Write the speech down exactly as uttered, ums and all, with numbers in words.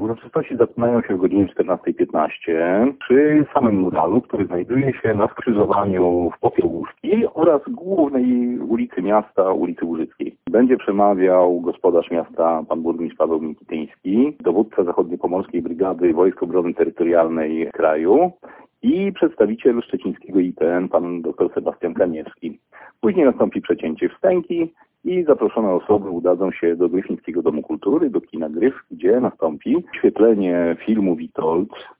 Uroczystości zaczynają się o godzinie czternasta piętnaście przy samym muralu, który znajduje się na skrzyżowaniu w Popiełuszki oraz głównej ulicy miasta, ulicy Łużyckiej. Będzie przemawiał gospodarz miasta, pan burmistrz Paweł Mikityński, dowódca Zachodniopomorskiej Brygady Wojsk Obrony Terytorialnej kraju i przedstawiciel szczecińskiego I P N, pan dr Sebastian Kaniewski. Później nastąpi przecięcie wstęgi i zaproszone osoby udadzą się do Gryfińskiego Domu Kultury, do kina Gryf, gdzie nastąpi świetlenie filmu Witold